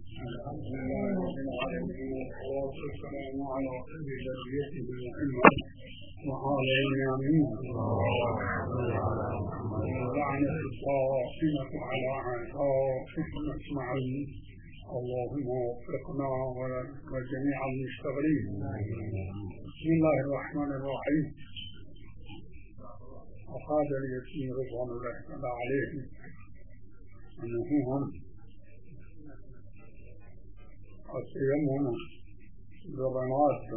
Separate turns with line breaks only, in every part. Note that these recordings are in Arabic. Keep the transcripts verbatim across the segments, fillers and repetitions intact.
الحمد لله رب العالمين والصلاة والسلام على خير بشريته محمد وعلى آله ولعنة الصائمة على عائشة أجمعين. اللهم وفقنا وجميع المشتغلين. بسم الله الرحمن الرحيم. وقال اليتيم رضوان الله تعالى عليه أنه هم التيمم بالرماد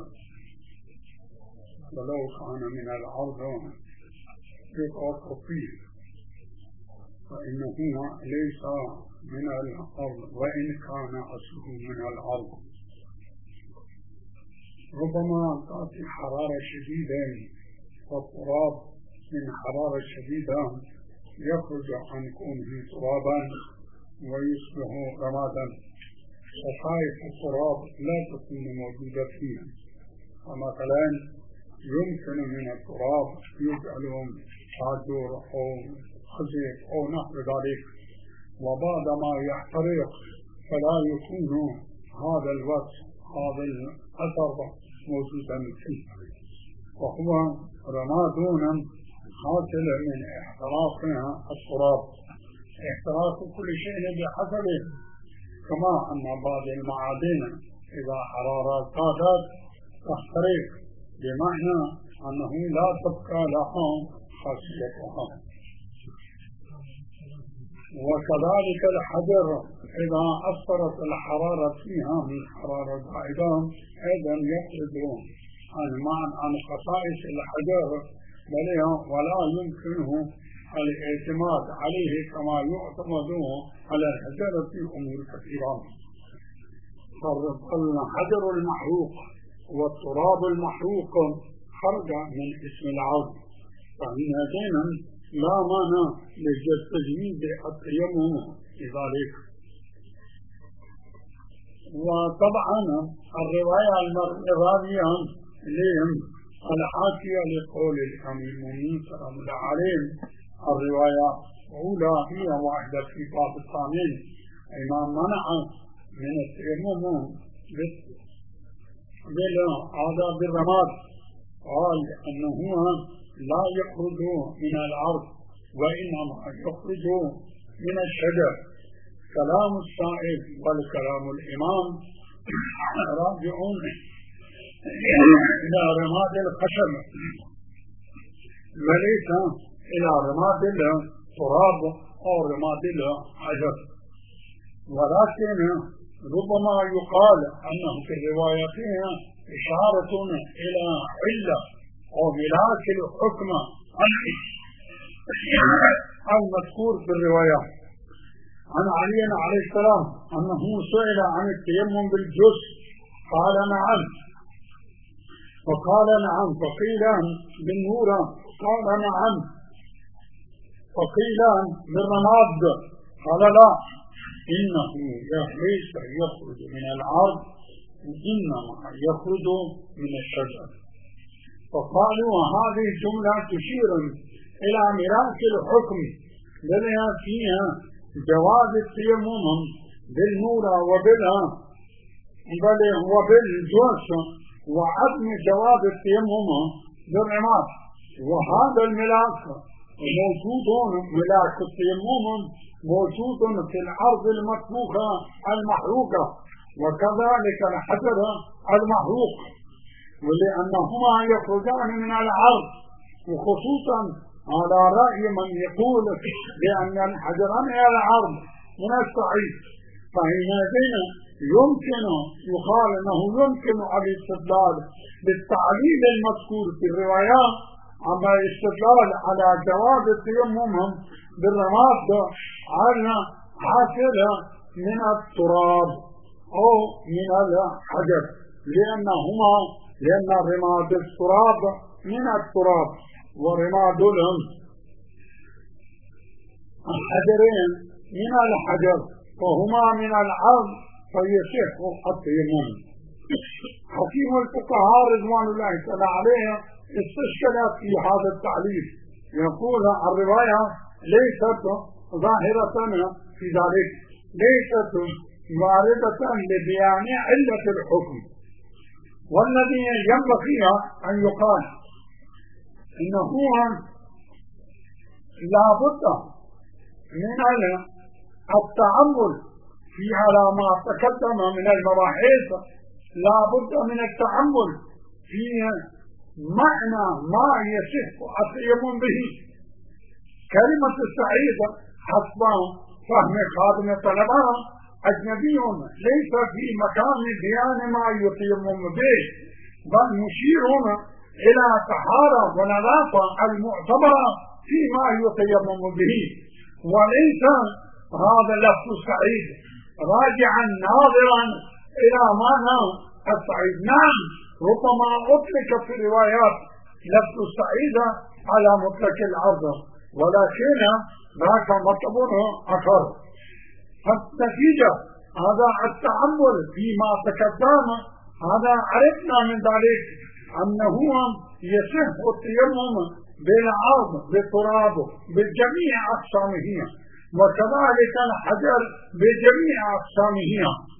ولو كان من الأرض يطاق فيه فإنه ليس من الأرض وإن كان أصله من الأرض. ربما تأتي حرارة شديدة والتراب من حرارة شديدة يخرج عن كونه ترابا ويصبح رمادا، وصائف التراب لا تكون موجودة فيه. فمثلا يمكن من التراب يجعلهم حجر أو خزف أو نحو ذلك، وبعدما يحترق فلا يكون هذا الوقت هذا الأثر موجودا فيه، وهو رمادون حاصل من احتراقها التراب. احتراق كل شيء بحسبه، كما أن بعض المعادن إذا حرارة زادت تحترق، بمعنى أنه لا تبقى لها خاصيتها. وكذلك الحجر إذا أثرت الحرارة فيها من حرارة زائدة أيضا يخرج عن معنى عن خصائص الحجر، ولا يمكنه الاعتماد عليه كما يعتمد على الحجر في أمور كثيرة. فالحجر المحروق والتراب المحروق خرج من اسم العرض، فهذين لا مانع لتجويز التيمم لذلك. وطبعا الرواية الراوية لهم الحاكية لقول الأمير المؤمنين سلام الله عليه، الرواية الأولى هي واحدة في باب الثامن، إمام منع من التيمم بالآداب بالرماد، قال أنه لا يخرج من الأرض وإنما يخرج من الشجر. كلام السائل والكلام الإمام راجعون إلى رماد الخشب وليس إلى رماد التراب أو رماد الحجر. ولكن ربما يقال أنه في الروايتين إشارة إلى علة أو ملاك الحكم المذكور في الرواية. عن علي عليه السلام أنه سئل عن التيمم بالجزء قال نعم، فقال نعم، فقيل بالنور قال نعم، فقيل بالرماد قال لا، إنه ليس يخرج من الأرض إنما يخرج من الشجر. فقالوا هذه الجملة تشير إلى ملاك الحكم لأنها فيها جواز التيمم بالنور وبالجوش، وعدم جواز التيمم بالرماد. وهذا الملاك موجود، ملاك التيمم موجود في الأرض المطبوخة المحروقة، وكذلك الحجر المحروق، ولأنهما يخرجان من الأرض، وخصوصا على رأي من يقول بأن الحجر من الأرض من الصعيد. فحينئذ يمكن يقال أنه يمكن الاستدلال بالتعليل المذكور في الروايات، أما الاستدلال على جواز التيمم بالرماد على حاصل من التراب أو من الحجر، لأنهما لأن رماد التراب من التراب ورماد الحجرين من الحجر، فهما من الأرض فيصح التيمم. حكيم الفقهاء رضوان الله تعالى عليه استشكل في هذا التعليل، يقول الرواية ليست ظاهرة في ذلك، ليست واردة لبيان علة الحكم. والذي ينبغي أن يقال إنه لا بد من التأمل في على ما تقدم من المباحث، لا بد من التأمل في معنى ما يصح التيمم به. كلمة السعيد حسب فهم خادم الطلبة أجنبي ليس في مكان بيان ما يتيمم به، بل مشير إلى طهارة ونظافة المعتبرة فيما يتيمم به، وليس هذا اللفظ السعيد راجعا ناظرا إلى معنى السعيد. نعم ربما أطلق في الروايات لفظ السعيد على مطلق الأرض، ولكن ذاك مطلب آخر. فالنتيجة هذا التأمل فيما تقدم، هذا عرفنا من ذلك أنه يصح التيمم بالأرض بالتراب بجميع أقسامه، وكذلك الحجر بجميع أقسامه.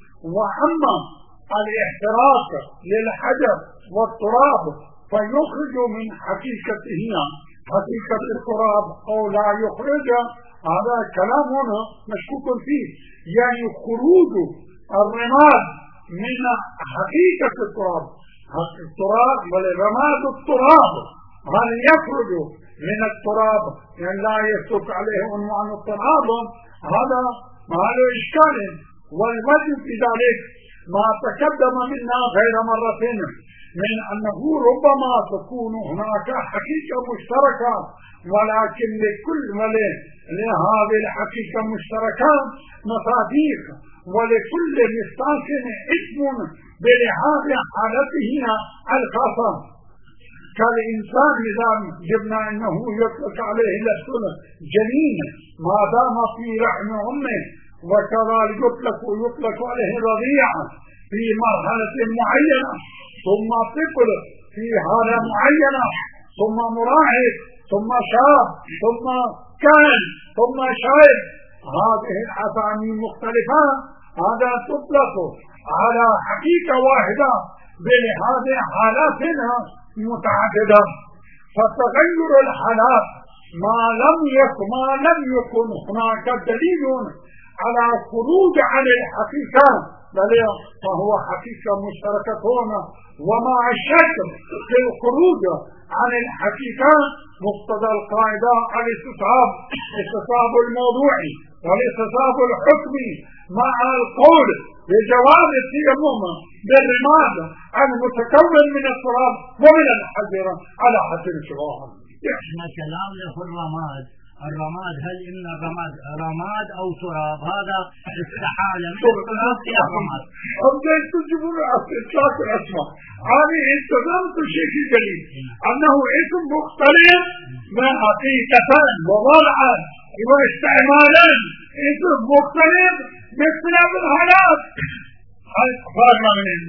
وأما الاحتراق للحجر والتراب فيخرج من حقيقته حقيقة التراب أو لا يخرج، هذا كلام مشكوك فيه. يعني خروج الرماد من حقيقة التراب التراب والرماد التراب هل يخرج من التراب يعني لا يصدق عليه عنوان التراب، هذا ما له إشكال. والوجه في ذلك ما تقدم منا غير مرة من أنه ربما تكون هناك حقيقة مشتركة، ولكن لكل ولي لهذه الحقيقة المشتركة مصاديق، ولكل مستاكن اسم بلحاظ حالته الخاصة. كالإنسان إذا جبنا أنه يطلق عليه لفظ جنين ما دام في رحم أمه، وكذلك يطلق يطلق عليه رضيع في مرحلة معينة، ثم طفل في حالة معينة، ثم مراهق، ثم شاب، ثم كان، ثم شايب. هذه الأسامي مختلفة، هذا تطلق على حقيقة واحدة بلحاظ حالاتها متعددة. فتغير الحالات ما لم يكن ما لم يكن هناك دليل على خروج عن الحقيقة بل فهو حقيقة مشتركة هنا، ومع الشك في الخروج عن الحقيقة مقتضى القاعدة الاستصحاب استصحاب الموضوعي والاستصحاب الحكمي مع القول بجواز التيمم بالرماد المتكون من التراب ومن الحجر على حسب الشبهة.
احنا كلام له الرماد الرماد هل إن الرماد رماد أو تراب؟ هذا استحالة من التراب إلى الرماد.
أبدأ تجيبون إطلاق الأسماء. هذه انتظمت الشيء الجليل أنه اسم مختلف من حقيقة ووضعا واستعمالا، اسم مختلف باختلاف الحالات. هذا فرقنا من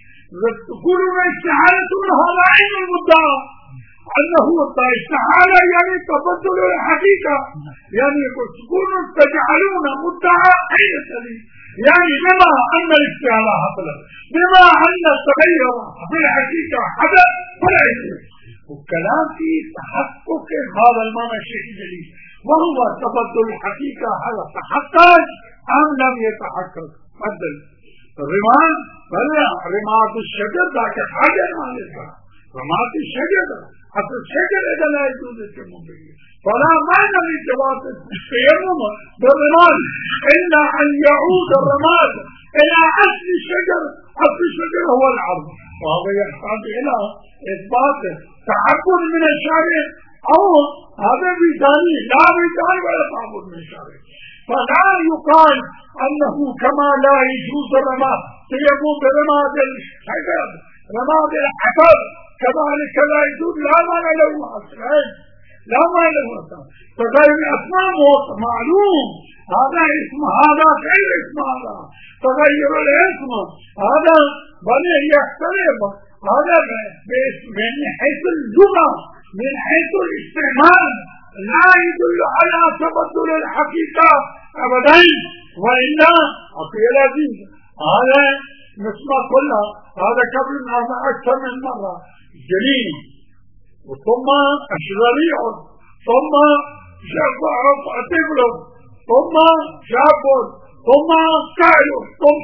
تقولون استحالة هذا عين المدعى أنه استحالة يعني تبدل الحقيقة، يعني تكونوا تجعلون مدعى عين السبيل، يعني بما أن الاستحالة حصلت، بما أن التغير في الحقيقة حدث فلا يجوز. والكلام في تحقق هذا المعنى الشيء الجليل، وهو تبدل الحقيقة هل تحقق أم لم يتحقق. بدل الرماد بلا رماد الشجر ذاك حاجة مالك رماد الشجر حتى الشجر إذا لا يجوز التيمم به، فلا معنى لجواز التيمم بالرماد إلا أن يعود الرماد إلى أصل الشجر. أصل الشجر هو العرض، وهذا يحتاج إلى إثبات تعبد من الشارع أو هذا بيتاني لا بيتاني ولا تعبد من الشارع. فلا يقال أنه كما لا يجوز الرماد تيمم برماد الشجر رماد الحجر كذلك لا يجوز، لا معنى له أصلين، لا معنى له أصلين. تغير الأسماء معلوم، هذا اسم هذا غير اسم هذا، تغير الاسم هذا بل يختلف، هذا من حيث اللغة من حيث الاستعمال لا يدل على تبدل الحقيقة أبدا، وإلا أقول لك هذا نسمع كلها، هذا قبل أكثر من مرة، جليل ثم أشراريع ثم شاب طفل ثم شاب ثم كائن ثم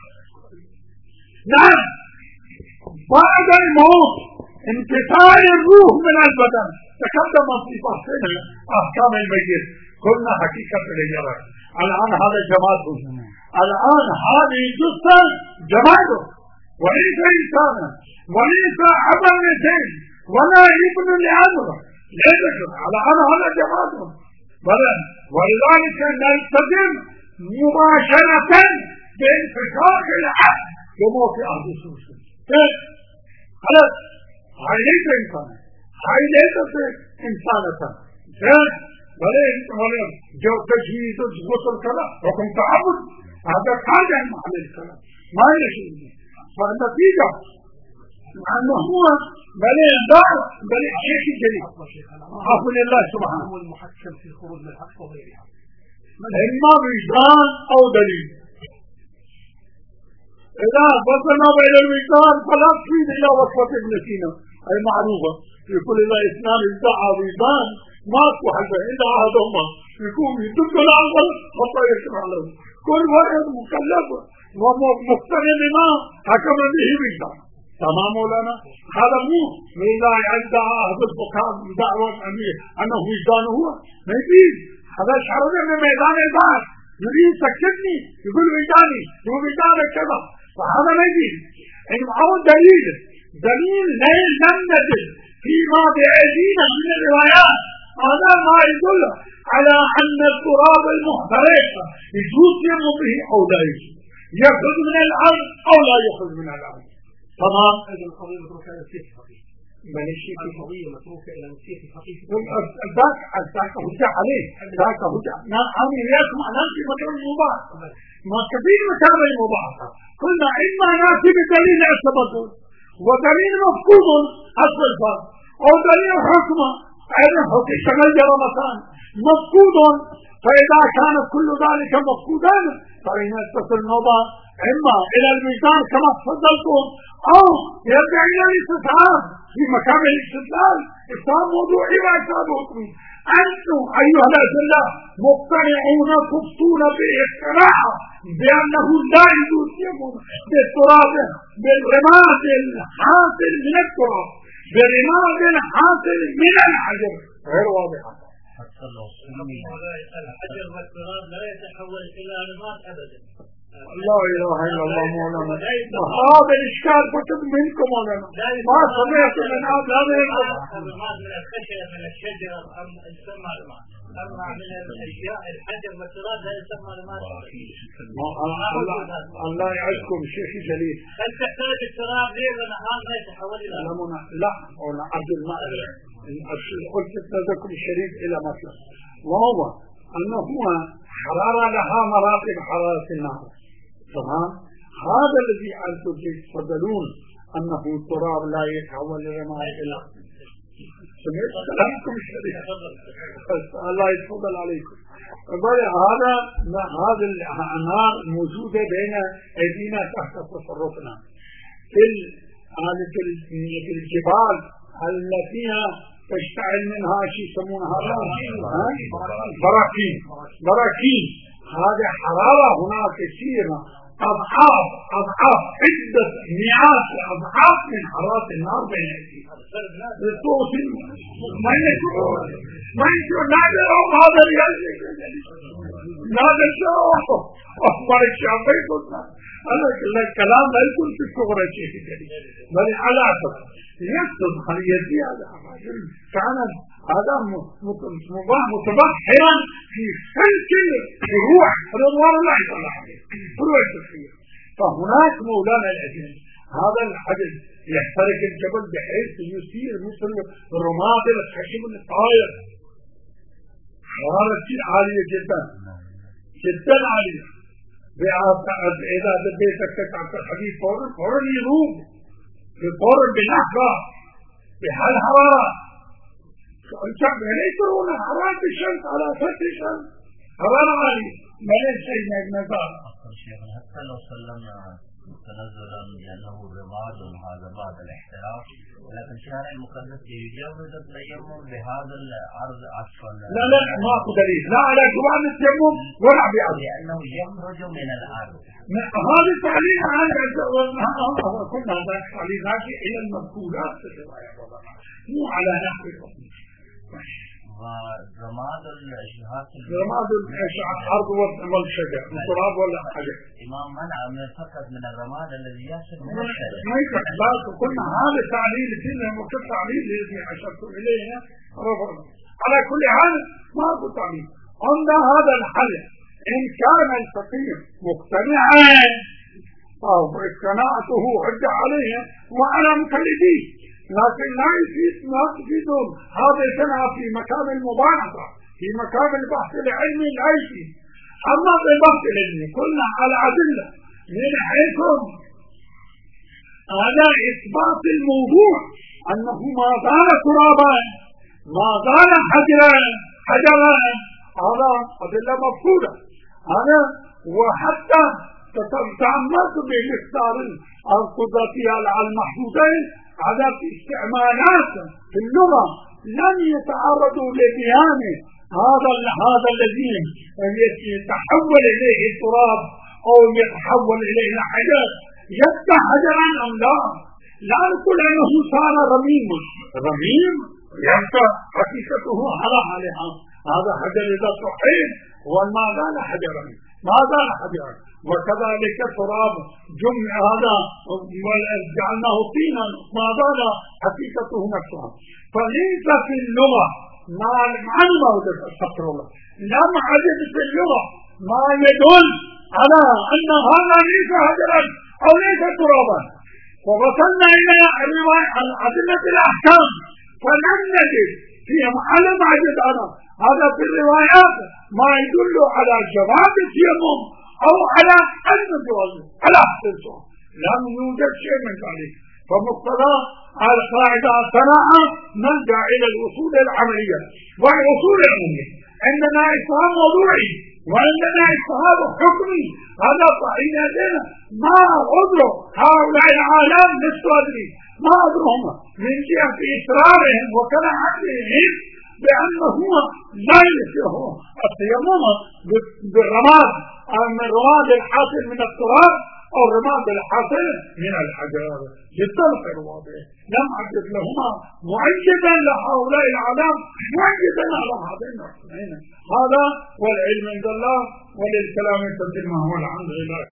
نعم بعد الموت انتقال الروح من البدن. تقدم في بحثنا أحكام الميت، قلنا حقيقة الجرى. الآن هذا جماده، الآن هذه جثة جماده، وليس إنسانا وليس أبا مثل ولا ابن لأمر، ليس الآن هذا جماده بلى. ولذلك نلتزم مباشرة بانفكاك العهد بموت أهل السوسن. خلاص هاي ليس إنسانا، هاي ليست إنسانة، بلى بلى جو تجهيز غسل كلام حكم تعبد، هذا قاعدة عن الكلام ما يشيء. فالنتيجة أنه هو بلى دار بلى شيء جديد عفوا لله سبحانه.
هو المحكم في الخروج من الحق وغيرها،
إما وجدان أو دليل. إذا وصلنا إلى الوجدان فلا تفيد إلى وصفة ابن سينا أي معروفة، يقول إذا إثنان ادعى وجدان ماكو حاجة إلا أحدهما يكون يدق الآخر حتى يسمع له. كل واحد مكلف ومقتنع بما حكم به وجدان. تمام مولانا؟ هذا مو إذا ادعى أهل الفقهاء دعوة أنه وجدان هو ما يجيز. هذا شعر من ميدان البحث يريد سكتني يقول وجداني يقول وجدانك كذا، فهذا ما يجيز. إن معه دليل دليل لم نجد فيما بأيدينا من الروايات هذا ما يدل على أن التراب المحترق يجوز به أو لا يجوز، يخرج من الأرض أو لا يخرج من الأرض. تمام.
هذه القضية متروكة إلى الشيخ فقيه،
بل الشيء
القضية متروكة إلى الشيخ فقيه.
ذاك ذاك هجة عليه، ذاك هجة. أنا أنا إياكم أنا في مكان المباح، ما كثير مكان المباح. قلنا إما نأتي بدليل الثبوت ودليل مفقود أصل الفرق، أو دليل حكمة أيضا حكم تغير مكان مفقود. فإذا كان كل ذلك مفقودا فإن يتصل النوبة إما إلى الميزان كما تفضلتم أو يرجع إلى الاستثناء في مكان الاستدلال. إفتاء موضوعي وإفتاء حكمي. أنتم أيها الأسئلة مقتنعون تبصون باقتناع بأنه لا يجوز يمون بالتراب بالرماد الحاصل من التراب بالرماد الحاصل من الحجر غير واضحة.
الحجر والتراب لا يتحول إلى رماد أبدا.
لا إله إلا الله مولانا. وهذا الإشكال كتب منكم مولانا، ما سمعت من هذا
الرماد من الخشب من الشجرة أم يسمى رماد، أما من الأشياء الحجر والتراب لا يسمى رماد.
الله يعزكم شيخ جليل.
هل تحتاج التراب ليه ونهار لا يتحول إلى رماد؟
لا أنا عبد الماء قلت لكم الشريف إلى مطلب، وهو أنه هو حرارة لها مراتب حرارة النار. تمام. هذا الذي أنتم تفضلون أنه التراب لا يتحول إلى ماء إلا. سمعت كلامكم الشريف، الله يتفضل عليكم. هذا هذا النار موجودة بين أيدينا تحت تصرفنا في في الجبال التي تشتعل منها شيء يسمونها براكين. براكين هذه حرارة هناك كثيرة أضعاف أضعاف عدة مئات أضعاف من حرارة النار بين أيدينا. الصوت ما يكون ما يكون هذا هذا هذا الشيء أخبار الشعبي قلنا أنا الكلام لا يكون في الصغرى شيء جديد بل على أسف يقصد خليتي هذا فأنا هذا مباح متبحرا في خلق الروح رضوان الله تعالى عليه فروع التفسير. فهناك مولانا العزيز هذا الحدث يحترق الجبل بحيث يصير مثل الرماد الخشب الطائر، حرارة عالية جدا جدا عالية. إذا بديتك تتعب الحديث فورا فورا يذوب فورا بلحظة بهالحرارة. الشعب لا يكون حرارة الشمس على فتح الشمس حرارة عالية بلاش شيء نزار.
حتى لو سلمنا تنزلا لأنه الرماد وهذا بعد الاحتراق، ولكن الشارع المقدس يجوز التيمم بهذا العرض أسفل.
لا لا ماكو دليل لا على جواز التيمم ولا بأرض،
لأنه يخرج من الأرض.
هذا تعليل عن كنا هذا تعليلات إلى المذكورات في الرواية مو على نحو الرسول.
ورماد الإشهاق
رماد الأرض والشجر التراب ولا حاجة.
إمام منع من فقط من الرماد الذي يصل من الشجر.
ما يكفي كنا هذا تعليل فينا وكل تعليل الذي أشرت إليه رفض. على كل حال ما هو تعليل. عند هذا الحل إن كان الفقيه مقتنعا أو اقتناعته حجة عليه وأنا مقلدي، لكن لا يفيد ما تفيدون هذا يتنع في مكان المباحثة في مكان البحث العلمي لا يفيد. أما في البحث العلمي قلنا على أدلة من حيث هذا إثبات الموضوع أنه ما زال ترابا ما زال حجرا حجرا، هذا أدلة مفقودة. هذا وحتى تعمدت بالاختيار القدرة على المحدودين على استعمالات في اللغة لم يتعرضوا لبيانه هذا هذا الذي يتحول إليه التراب أو يتحول إليه الحجر يبقى حجرا أم لا. لا نقول أنه صار رميم رميم يبقى حقيقته على حالها، هذا حجر إذا صحيح وما زال حجرا ما زال حجرا. وكذلك التراب جمع هذا جعلناه طينا ما زال حقيقته نفسها. فليس في اللغة ما المعنى استغفر الله لم أجد في اللغة ما يدل على أن هذا ليس حجرا أو ليس ترابا. ووصلنا إلى أدلة الأحكام فلم نجد فيهم على ما أجد أنا هذا في الروايات ما يدل على جواز التيمم أو على أن جوازه على أحسنه، لم يوجد شيء من ذلك. فمقتضى القاعدة الصراحة نرجع إلى الأصول العملية والأصول العملية. عندنا إفهام موضوعي وعندنا إفهام حكمي، هذا فإذا ما أدروا هؤلاء العالم نستدري ما أدرهم من جهة إصرارهم وكراهتهم بأنه لا يصح التيمم بالرماد من الرماد الحاصل من التراب أو الرماد الحاصل من الحجر بالطرف الواضح. لم أجد لهما معجدا لهؤلاء العالم معجدا على هذين النقطتين. هذا والعلم عند الله وللكلام تتمه والحمد لله.